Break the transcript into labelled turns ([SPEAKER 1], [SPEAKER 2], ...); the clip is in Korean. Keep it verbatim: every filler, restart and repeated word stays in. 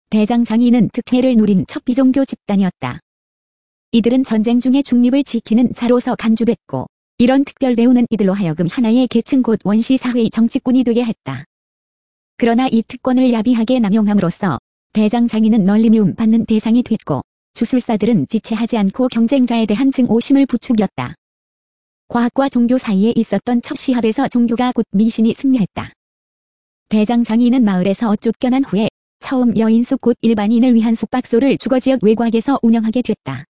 [SPEAKER 1] 대장장이는 특혜를 누린 첫 비종교 집단이었다. 이들은 전쟁 중에 중립을 지키는 자로서 간주됐고, 이런 특별 대우는 이들로 하여금 하나의 계층 곧 원시사회의 정치꾼이 되게 했다. 그러나 이 특권을 야비하게 남용함으로써 대장장이는 널리 미움받는 대상이 됐고, 주술사들은 지체하지 않고 경쟁자에 대한 증오심을 부추겼다. 과학과 종교 사이에 있었던 첫 시합에서 종교가 곧 미신이 승리했다. 대장장이는 마을에서 쫓겨난 후에 처음 여인숙 곧 일반인을 위한 숙박소를 주거지역 외곽에서 운영하게 됐다.